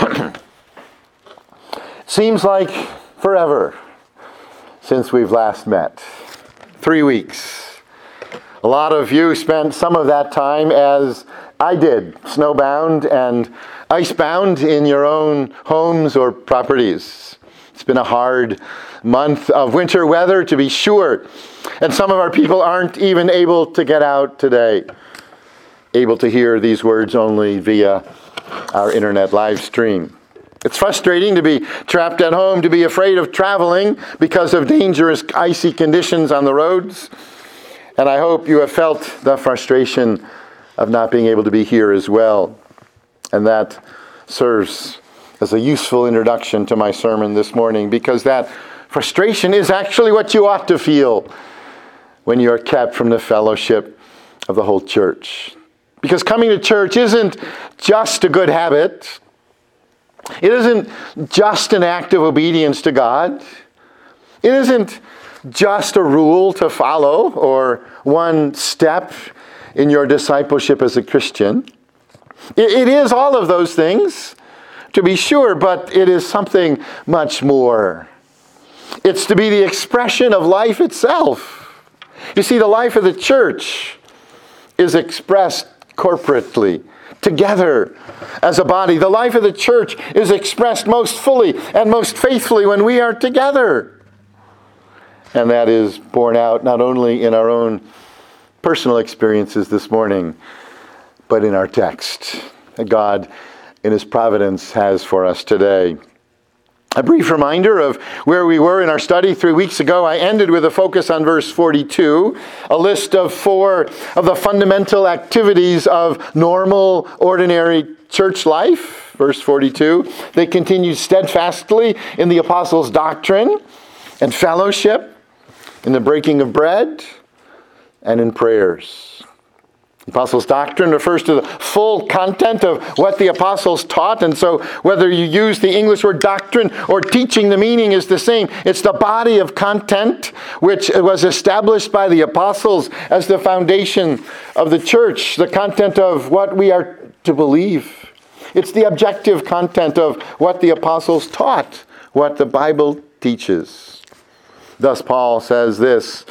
Seems like forever since we've last met. 3 weeks. A lot of you spent some of that time, as I did, snowbound and icebound in your own homes or properties. It's been a hard month of winter weather, to be sure. And some of our people aren't even able to get out today, able to hear these words only via our internet live stream. It's frustrating to be trapped at home, to be afraid of traveling because of dangerous icy conditions on the roads. And I hope you have felt the frustration of not being able to be here as well. And that serves as a useful introduction to my sermon this morning, because that frustration is actually what you ought to feel when you are kept from the fellowship of the whole church. Because coming to church isn't just a good habit. It isn't just an act of obedience to God. It isn't just a rule to follow or one step in your discipleship as a Christian. It is all of those things, to be sure, but it is something much more. It's to be the expression of life itself. You see, the life of the church is expressed corporately, together as a body. The life of the church is expressed most fully and most faithfully when we are together. And that is borne out not only in our own personal experiences this morning, but in our text that God, in His providence, has for us today. A brief reminder of where we were in our study 3 weeks ago. I ended with a focus on verse 42, a list of 4 of the fundamental activities of normal, ordinary church life. Verse 42, they continued steadfastly in the apostles' doctrine and fellowship, in the breaking of bread, and in prayers. The apostles' doctrine refers to the full content of what the apostles taught, and so whether you use the English word doctrine or teaching, the meaning is the same. It's the body of content which was established by the apostles as the foundation of the church, the content of what we are to believe. It's the objective content of what the apostles taught, what the Bible teaches. Thus Paul says this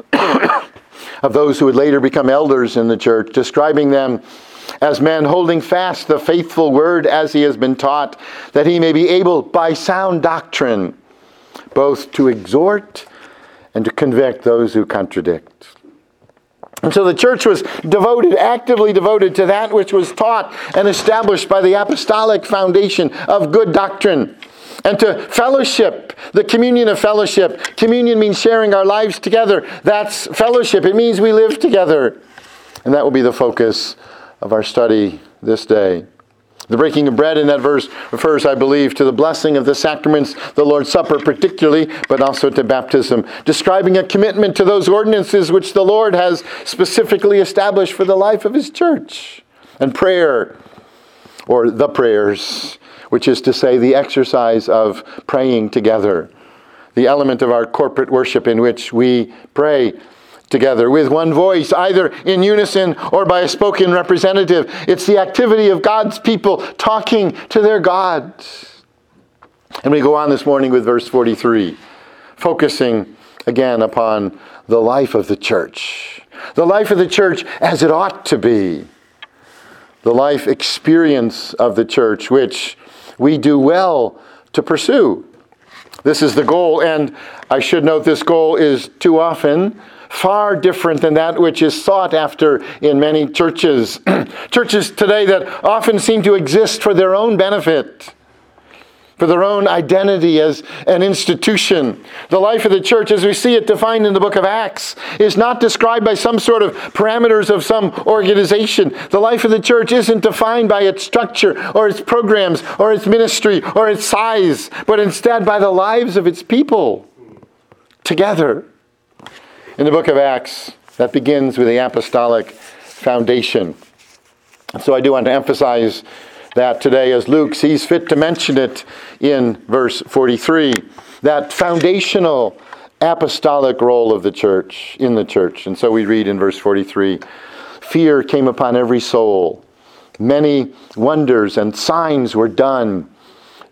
of those who would later become elders in the church, describing them as men holding fast the faithful word as he has been taught, that he may be able by sound doctrine both to exhort and to convict those who contradict. And so the church was devoted, actively devoted to that which was taught and established by the apostolic foundation of good doctrine. And to fellowship, the communion of fellowship. Communion means sharing our lives together. That's fellowship. It means we live together. And that will be the focus of our study this day. The breaking of bread in that verse refers, I believe, to the blessing of the sacraments, the Lord's Supper particularly, but also to baptism, describing a commitment to those ordinances which the Lord has specifically established for the life of His church. And prayer, or the prayers, which is to say the exercise of praying together, the element of our corporate worship in which we pray together with one voice, either in unison or by a spoken representative. It's the activity of God's people talking to their God. And we go on this morning with verse 43, focusing again upon the life of the church. The life of the church as it ought to be. The life experience of the church, which we do well to pursue. This is the goal, and I should note this goal is too often far different than that which is sought after in many churches. Churches today that often seem to exist for their own benefit, for their own identity as an institution. The life of the church, as we see it defined in the book of Acts, is not described by some sort of parameters of some organization. The life of the church isn't defined by its structure or its programs or its ministry or its size, but instead by the lives of its people together. In the book of Acts, that begins with the apostolic foundation. So I do want to emphasize that today as Luke sees fit to mention it in verse 43, that foundational apostolic role of the church, in the church. And so we read in verse 43, fear came upon every soul. Many wonders and signs were done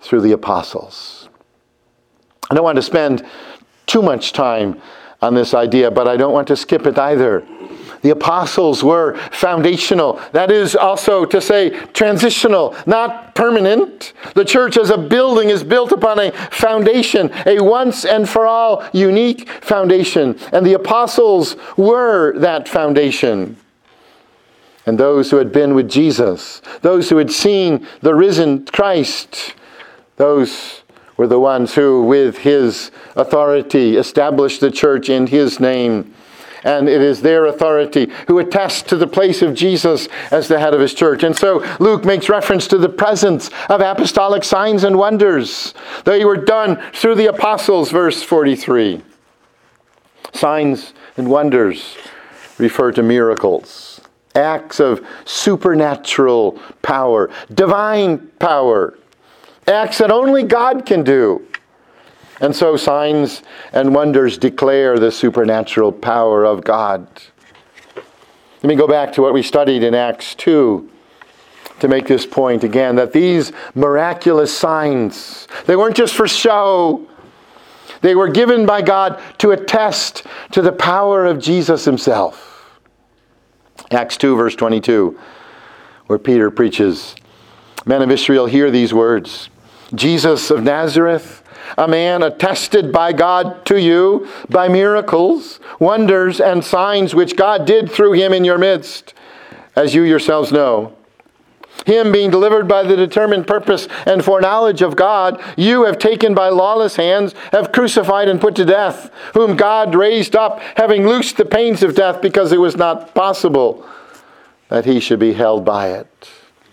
through the apostles. I don't want to spend too much time on this idea, but I don't want to skip it either. The apostles were foundational. That is also to say transitional, not permanent. The church as a building is built upon a foundation, a once and for all unique foundation. And the apostles were that foundation. And those who had been with Jesus, those who had seen the risen Christ, those were the ones who, with his authority, established the church in his name. And it is their authority who attest to the place of Jesus as the head of his church. And so Luke makes reference to the presence of apostolic signs and wonders. They were done through the apostles, verse 43. Signs and wonders refer to miracles, acts of supernatural power, divine power, acts that only God can do. And so signs and wonders declare the supernatural power of God. Let me go back to what we studied in Acts 2 to make this point again, that these miraculous signs, they weren't just for show. They were given by God to attest to the power of Jesus himself. Acts 2 verse 22, where Peter preaches, "Men of Israel, hear these words. Jesus of Nazareth, a man attested by God to you by miracles, wonders, and signs which God did through him in your midst, as you yourselves know. Him being delivered by the determined purpose and foreknowledge of God, you have taken by lawless hands, have crucified and put to death, whom God raised up, having loosed the pains of death, because it was not possible that he should be held by it."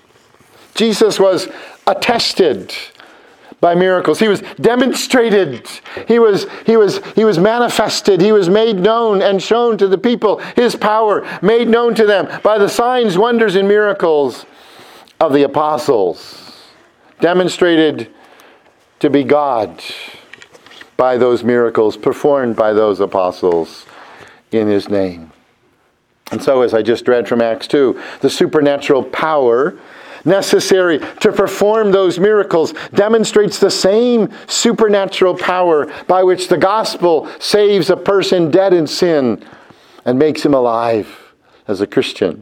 Jesus was attested by miracles. He was demonstrated. He was manifested. He was made known and shown to the people. His power made known to them by the signs, wonders, and miracles of the apostles. Demonstrated to be God by those miracles performed by those apostles in his name. And so, as I just read from Acts 2, the supernatural power necessary to perform those miracles demonstrates the same supernatural power by which the gospel saves a person dead in sin and makes him alive as a Christian.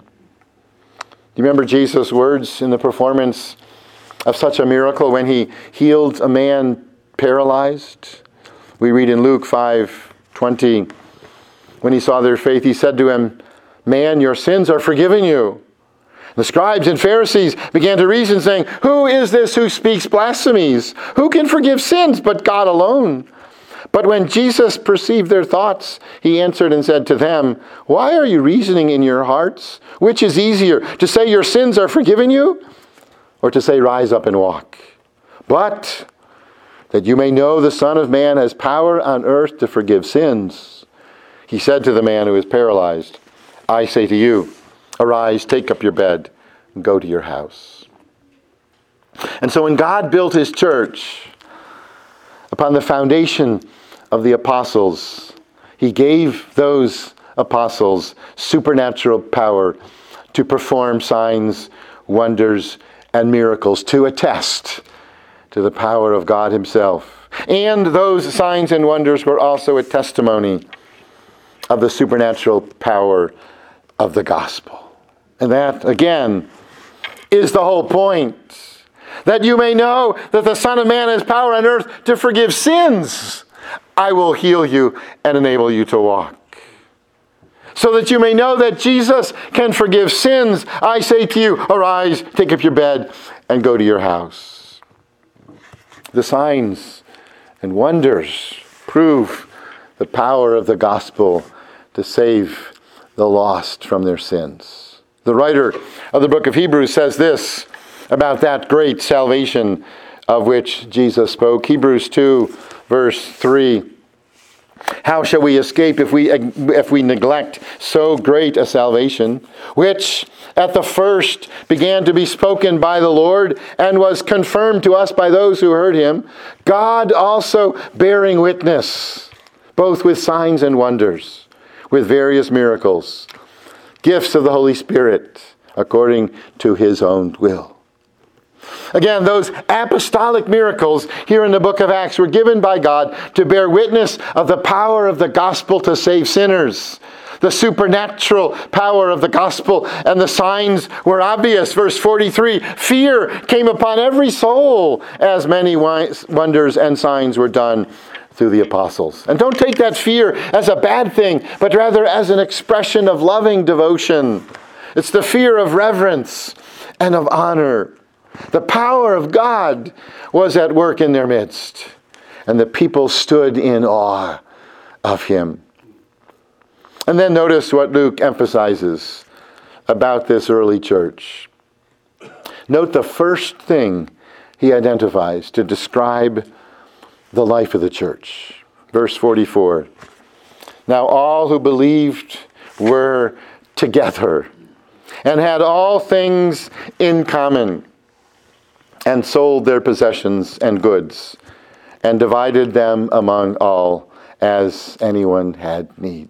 Do you remember Jesus' words in the performance of such a miracle when he healed a man paralyzed? We read in Luke 5:20, when he saw their faith, he said to him, "Man, your sins are forgiven you." The scribes and Pharisees began to reason, saying, "Who is this who speaks blasphemies? Who can forgive sins but God alone?" But when Jesus perceived their thoughts, he answered and said to them, "Why are you reasoning in your hearts? Which is easier, to say your sins are forgiven you, or to say rise up and walk? But that you may know the Son of Man has power on earth to forgive sins." He said to the man who was paralyzed, "I say to you, arise, take up your bed, and go to your house." And so when God built his church upon the foundation of the apostles, he gave those apostles supernatural power to perform signs, wonders, and miracles, to attest to the power of God himself. And those signs and wonders were also a testimony of the supernatural power of the gospel. And that, again, is the whole point. That you may know that the Son of Man has power on earth to forgive sins. I will heal you and enable you to walk. So that you may know that Jesus can forgive sins, I say to you, arise, take up your bed, and go to your house. The signs and wonders prove the power of the gospel to save the lost from their sins. The writer of the book of Hebrews says this about that great salvation of which Jesus spoke. Hebrews 2, verse 3. "How shall we escape if we neglect so great a salvation, which at the first began to be spoken by the Lord and was confirmed to us by those who heard him, God also bearing witness, both with signs and wonders, with various miracles, gifts of the Holy Spirit, according to his own will." Again, those apostolic miracles here in the book of Acts were given by God to bear witness of the power of the gospel to save sinners. The supernatural power of the gospel and the signs were obvious. Verse 43, fear came upon every soul as many wonders and signs were done through the apostles. And don't take that fear as a bad thing, but rather as an expression of loving devotion. It's the fear of reverence and of honor. The power of God was at work in their midst, and the people stood in awe of him. And then notice what Luke emphasizes about this early church. Note the first thing he identifies to describe the life of the church. Verse 44. Now all who believed were together and had all things in common, and sold their possessions and goods, and divided them among all as anyone had need.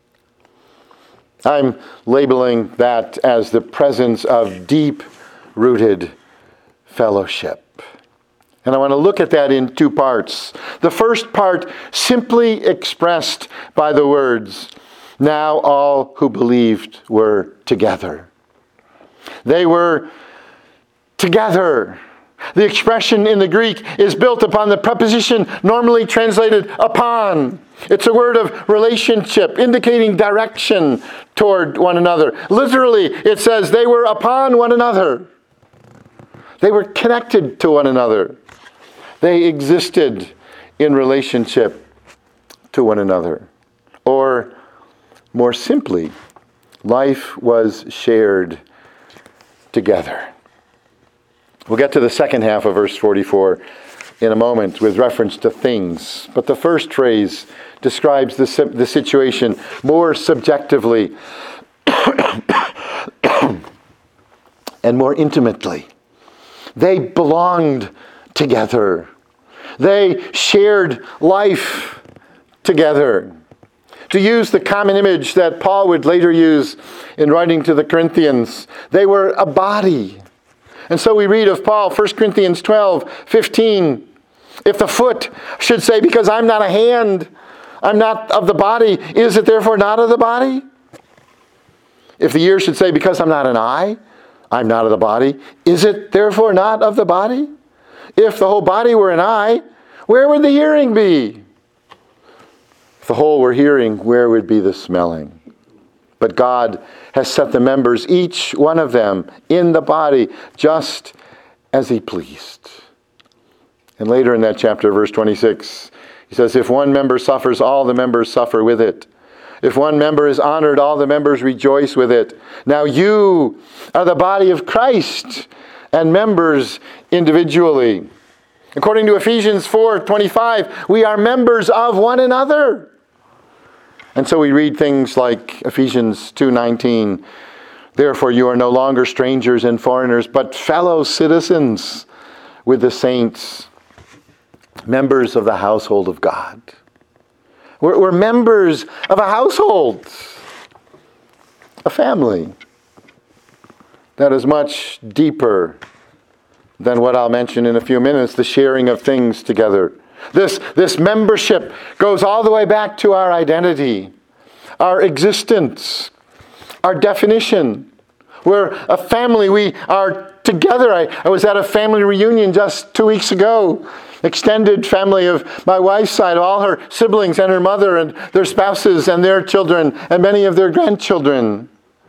I'm labeling that as the presence of deep-rooted fellowship. And I want to look at that in two parts. The first part simply expressed by the words, now all who believed were together. They were together. The expression in the Greek is built upon the preposition normally translated upon. It's a word of relationship, indicating direction toward one another. Literally, it says they were upon one another. They were connected to one another. They existed in relationship to one another. Or, more simply, life was shared together. We'll get to the second half of verse 44 in a moment with reference to things. But the first phrase describes the situation more subjectively and more intimately. They belonged together. They shared life together. To use the common image that Paul would later use in writing to the Corinthians, they were a body. And so we read of Paul, 1 Corinthians 12:15. If the foot should say, because I'm not a hand, I'm not of the body, is it therefore not of the body? If the ear should say, because I'm not an eye, I'm not of the body, is it therefore not of the body? If the whole body were an eye, where would the hearing be? If the whole were hearing, where would be the smelling? But God has set the members, each one of them, in the body, just as he pleased. And later in that chapter, verse 26, he says, if one member suffers, all the members suffer with it. If one member is honored, all the members rejoice with it. Now you are the body of Christ, and members individually. According to Ephesians 4:25, we are members of one another. And so we read things like Ephesians 2:19, therefore you are no longer strangers and foreigners, but fellow citizens with the saints, members of the household of God. We're members of a household, a family that is much deeper than what I'll mention in a few minutes, the sharing of things together. This membership goes all the way back to our identity, our existence, our definition. We're a family. We are together. I was at a family reunion just 2 weeks ago. Extended family of my wife's side, all her siblings and her mother and their spouses and their children and many of their grandchildren.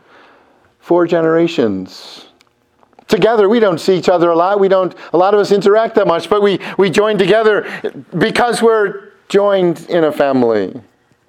4 generations. Together, we don't see each other a lot. A lot of us interact that much, but we join together because we're joined in a family.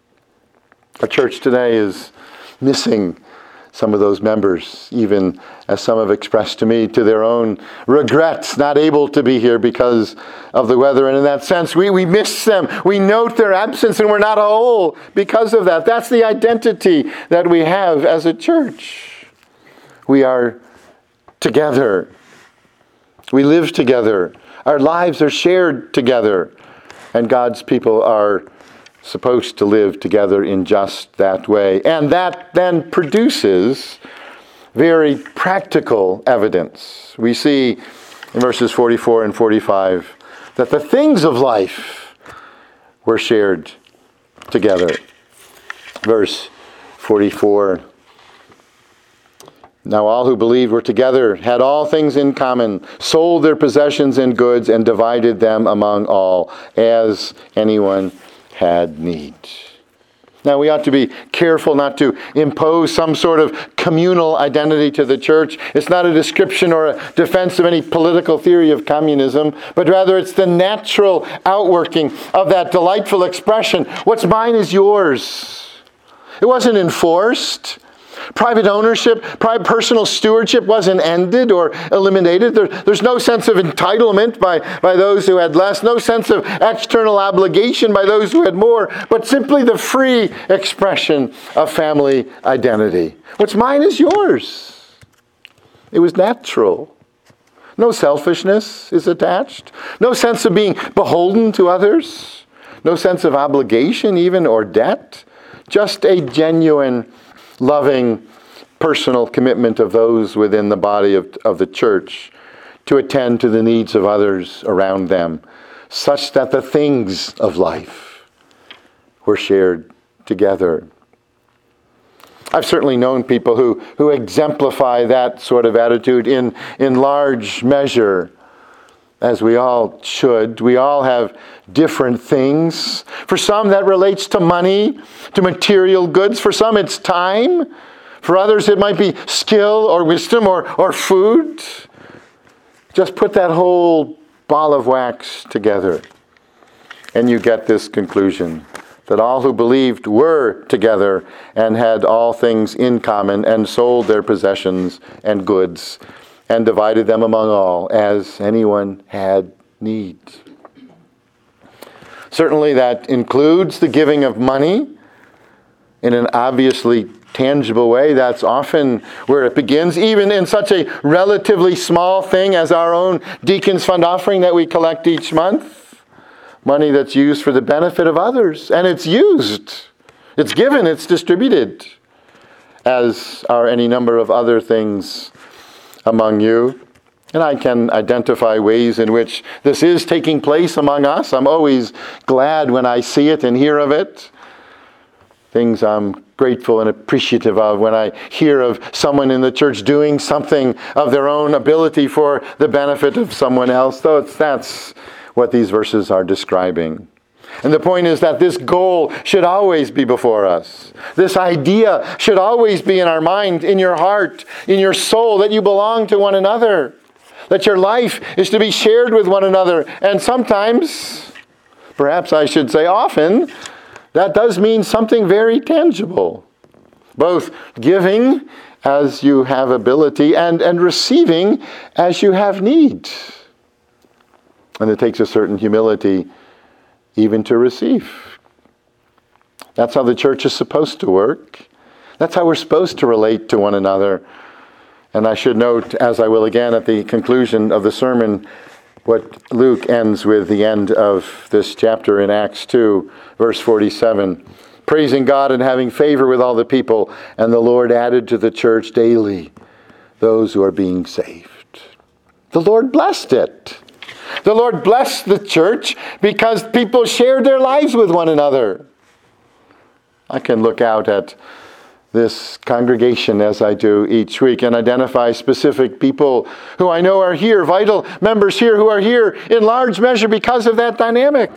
Our church today is missing some of those members, even as some have expressed to me to their own regrets, not able to be here because of the weather. And in that sense, we miss them. We note their absence, and we're not whole because of that. That's the identity that we have as a church. We are together. We live together. Our lives are shared together. And God's people are supposed to live together in just that way. And that then produces very practical evidence. We see in verses 44 and 45, that the things of life were shared together. Verse 44. Now all who believed were together, had all things in common, sold their possessions and goods, and divided them among all, as anyone had need. Now we ought to be careful not to impose some sort of communal identity to the church. It's not a description or a defense of any political theory of communism, but rather it's the natural outworking of that delightful expression, what's mine is yours. It wasn't enforced. Private ownership, personal stewardship wasn't ended or eliminated. There's no sense of entitlement by those who had less, no sense of external obligation by those who had more, but simply the free expression of family identity. What's mine is yours. It was natural. No selfishness is attached. No sense of being beholden to others. No sense of obligation even or debt. Just a genuine loving, personal commitment of those within the body of the church to attend to the needs of others around them, such that the things of life were shared together. I've certainly known people who exemplify that sort of attitude in large measure, as we all should. We all have different things. For some, that relates to money, to material goods. For some, it's time. For others, it might be skill or wisdom or food. Just put that whole ball of wax together, and you get this conclusion, that all who believed were together and had all things in common, and sold their possessions and goods, and divided them among all, as anyone had need. Certainly that includes the giving of money in an obviously tangible way. That's often where it begins, even in such a relatively small thing as our own Deacons Fund offering that we collect each month. Money that's used for the benefit of others, and it's used. It's given, it's distributed, as are any number of other things among you. And I can identify ways in which this is taking place among us. I'm always glad when I see it and hear of it. Things I'm grateful and appreciative of when I hear of someone in the church doing something of their own ability for the benefit of someone else. Though that's what these verses are describing. And the point is that this goal should always be before us. This idea should always be in our mind, in your heart, in your soul, that you belong to one another. That your life is to be shared with one another. And sometimes, perhaps I should say often, that does mean something very tangible. Both giving as you have ability and receiving as you have need. And it takes a certain humility even to receive. That's how the church is supposed to work. That's how we're supposed to relate to one another. And I should note, as I will again at the conclusion of the sermon, what Luke ends with the end of this chapter in Acts 2, verse 47. Praising God and having favor with all the people, and the Lord added to the church daily those who are being saved. The Lord blessed it. The Lord blessed the church because people shared their lives with one another. I can look out at this congregation as I do each week and identify specific people who I know are here, vital members here who are here in large measure because of that dynamic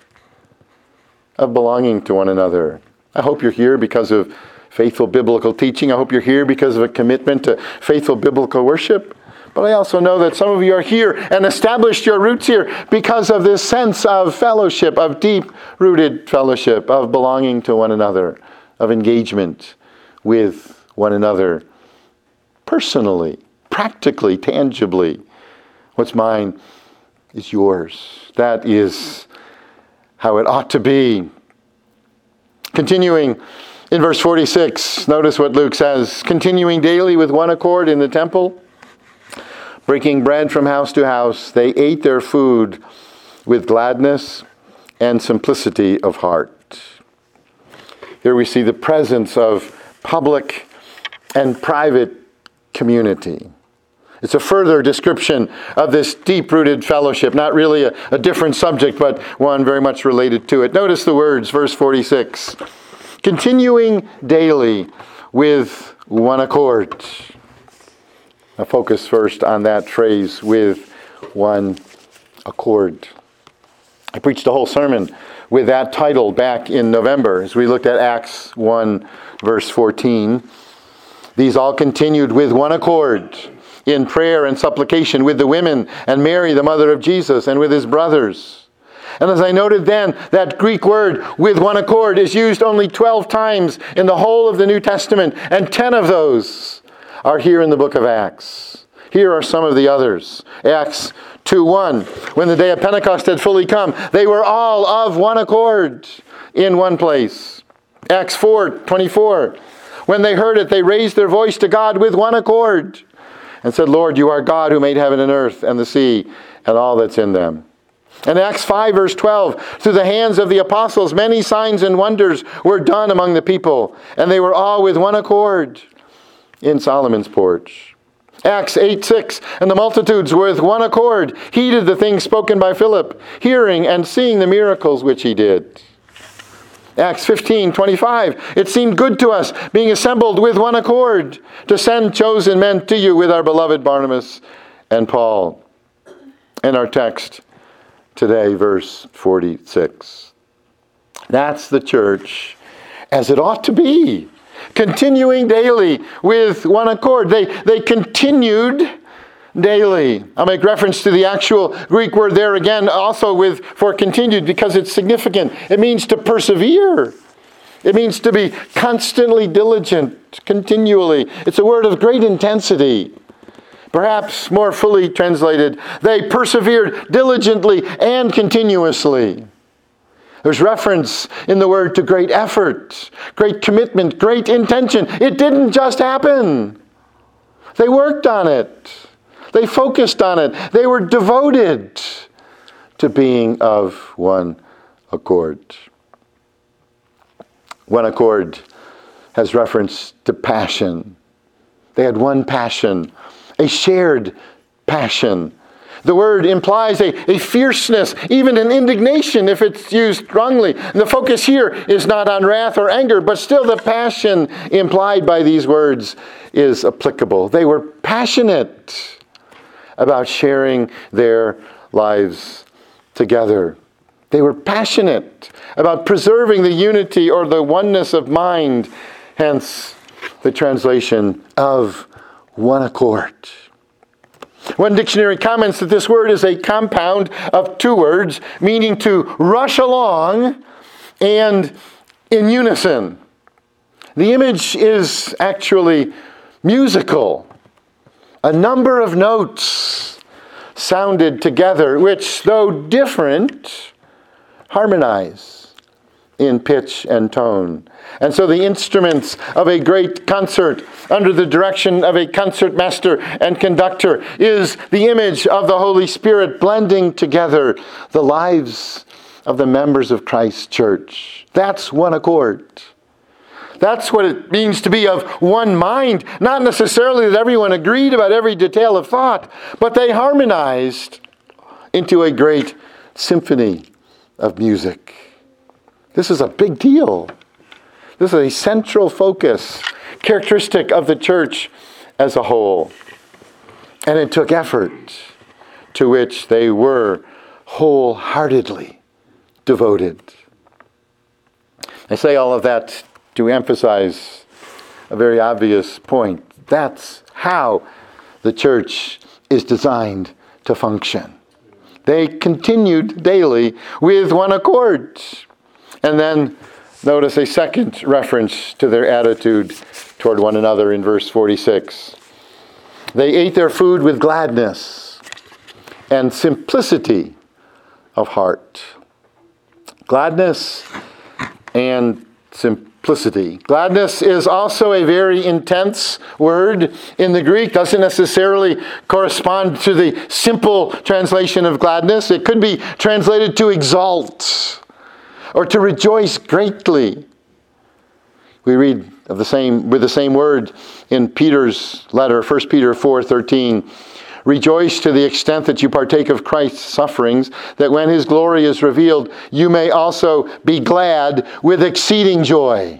of belonging to one another. I hope you're here because of faithful biblical teaching. I hope you're here because of a commitment to faithful biblical worship. But I also know that some of you are here and established your roots here because of this sense of fellowship, of deep-rooted fellowship, of belonging to one another, of engagement with one another personally, practically, tangibly. What's mine is yours. That is how it ought to be. Continuing in verse 46, notice what Luke says. Continuing daily with one accord in the temple, breaking bread from house to house, they ate their food with gladness and simplicity of heart. Here we see the presence of public and private community. It's a further description of this deep-rooted fellowship. Not really a different subject, but one very much related to it. Notice the words, verse 46. Continuing daily with one accord. Now focus first on that phrase, with one accord. I preached a whole sermon with that title back in November as we looked at Acts 1, verse 14. These all continued with one accord in prayer and supplication with the women and Mary, the mother of Jesus, and with his brothers. And as I noted then, that Greek word, with one accord, is used only 12 times in the whole of the New Testament, and 10 of those are here in the book of Acts. Here are some of the others. Acts 2:1, when the day of Pentecost had fully come, they were all of one accord in one place. Acts 4:24, when they heard it, they raised their voice to God with one accord and said, Lord, you are God who made heaven and earth and the sea and all that's in them. And Acts 5, verse 12, through the hands of the apostles, many signs and wonders were done among the people, and they were all with one accord in Solomon's porch. Acts 8:6, and the multitudes with one accord heeded the things spoken by Philip, hearing and seeing the miracles which he did. Acts 15:25, it seemed good to us, being assembled with one accord, to send chosen men to you with our beloved Barnabas and Paul. And our text today, verse 46. That's the church as it ought to be. Continuing daily with one accord. They continued daily. I'll make reference to the actual Greek word there again, also for continued, because it's significant. It means to persevere. It means to be constantly diligent, continually. It's a word of great intensity. Perhaps more fully translated, they persevered diligently and continuously. There's reference in the word to great effort, great commitment, great intention. It didn't just happen. They worked on it. They focused on it. They were devoted to being of one accord. One accord has reference to passion. They had one passion, a shared passion. The word implies a fierceness, even an indignation if it's used wrongly. The focus here is not on wrath or anger, but still the passion implied by these words is applicable. They were passionate about sharing their lives together. They were passionate about preserving the unity or the oneness of mind, hence the translation of one accord. One dictionary comments that this word is a compound of two words, meaning to rush along and in unison. The image is actually musical. A number of notes sounded together, which, though different, harmonize in pitch and tone. And so the instruments of a great concert under the direction of a concert master and conductor is the image of the Holy Spirit blending together the lives of the members of Christ's church. That's one accord. That's what it means to be of one mind. Not necessarily that everyone agreed about every detail of thought, but they harmonized into a great symphony of music. This is a big deal. This is a central focus, characteristic of the church as a whole. And it took effort to which they were wholeheartedly devoted. I say all of that to emphasize a very obvious point. That's how the church is designed to function. They continued daily with one accord. And then notice a second reference to their attitude toward one another in verse 46. They ate their food with gladness and simplicity of heart. Gladness and simplicity. Gladness is also a very intense word in the Greek. Doesn't necessarily correspond to the simple translation of gladness. It could be translated to exalt or to rejoice greatly. We read with the same word in Peter's letter, 1 Peter 4:13. Rejoice to the extent that you partake of Christ's sufferings, that when his glory is revealed, you may also be glad with exceeding joy.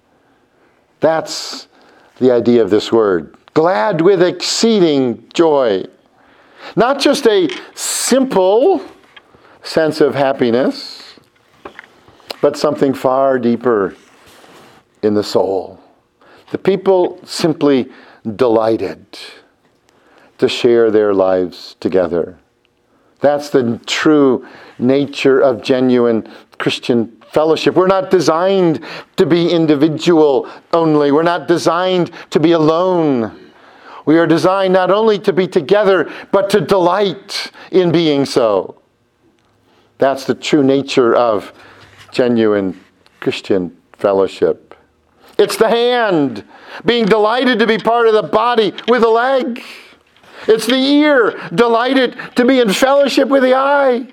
That's the idea of this word. Glad with exceeding joy. Not just a simple sense of happiness, but something far deeper in the soul. The people simply delighted to share their lives together. That's the true nature of genuine Christian fellowship. We're not designed to be individual only. We're not designed to be alone. We are designed not only to be together, but to delight in being so. That's the true nature of genuine Christian fellowship. It's the hand being delighted to be part of the body with a leg. It's the ear delighted to be in fellowship with the eye.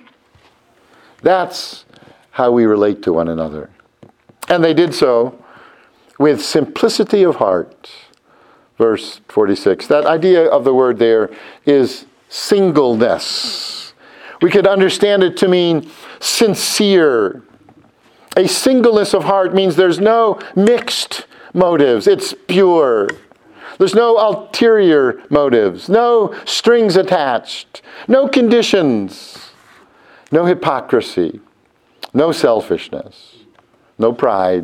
That's how we relate to one another. And they did so with simplicity of heart. Verse 46. That idea of the word there is singleness. We could understand it to mean sincere. A singleness of heart means there's no mixed motives. It's pure. There's no ulterior motives, no strings attached, no conditions, no hypocrisy, no selfishness, no pride,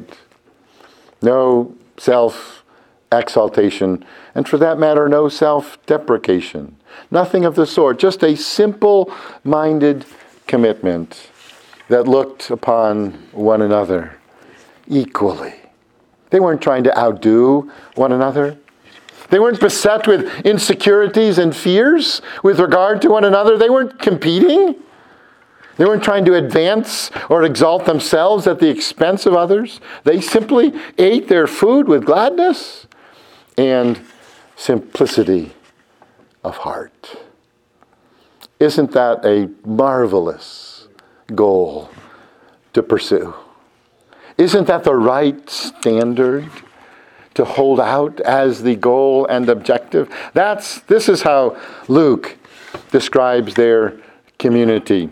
no self-exaltation, and for that matter, no self-deprecation. Nothing of the sort, just a simple-minded commitment that looked upon one another equally. They weren't trying to outdo one another. They weren't beset with insecurities and fears with regard to one another. They weren't competing. They weren't trying to advance or exalt themselves at the expense of others. They simply ate their food with gladness and simplicity of heart. Isn't that a marvelous goal to pursue? Isn't that the right standard to hold out as the goal and objective? This is how Luke describes their community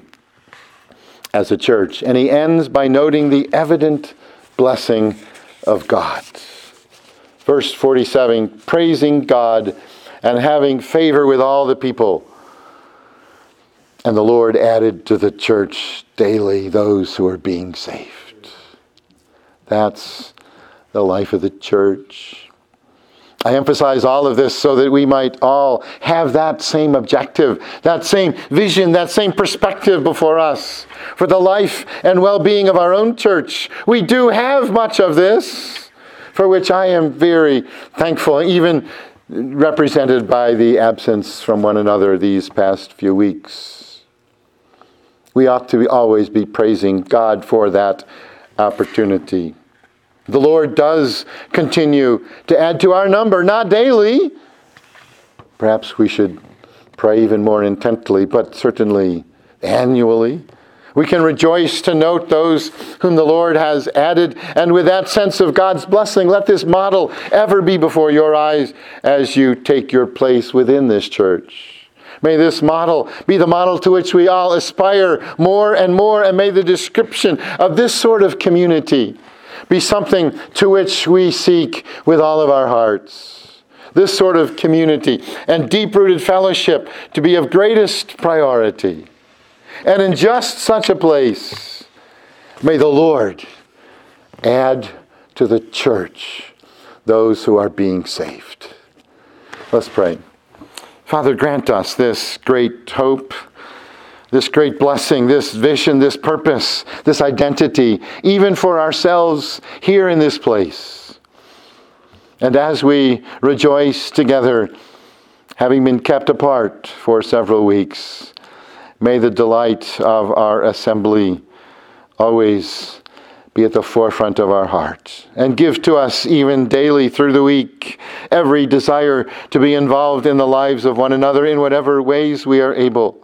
as a church. And he ends by noting the evident blessing of God. Verse 47, praising God and having favor with all the people. And the Lord added to the church daily those who are being saved. That's the life of the church. I emphasize all of this so that we might all have that same objective, that same vision, that same perspective before us for the life and well-being of our own church. We do have much of this, for which I am very thankful, even represented by the absence from one another these past few weeks. We ought to always be praising God for that opportunity. The Lord does continue to add to our number, not daily. Perhaps we should pray even more intently, but certainly annually. We can rejoice to note those whom the Lord has added, and with that sense of God's blessing, let this model ever be before your eyes as you take your place within this church. May this model be the model to which we all aspire more, and may the description of this sort of community be something to which we seek with all of our hearts. This sort of community and deep-rooted fellowship to be of greatest priority. And in just such a place, may the Lord add to the church those who are being saved. Let's pray. Father, grant us this great hope, this great blessing, this vision, this purpose, this identity, even for ourselves here in this place. And as we rejoice together, having been kept apart for several weeks, may the delight of our assembly always be at the forefront of our heart, and give to us even daily through the week every desire to be involved in the lives of one another in whatever ways we are able,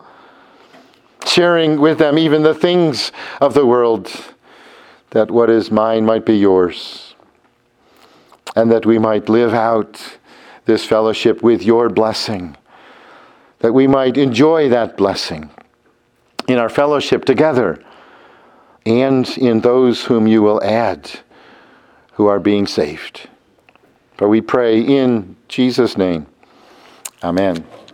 sharing with them even the things of the world, that what is mine might be yours, and that we might live out this fellowship with your blessing that we might enjoy that blessing in our fellowship together and in those whom you will add who are being saved. For we pray in Jesus' name. Amen.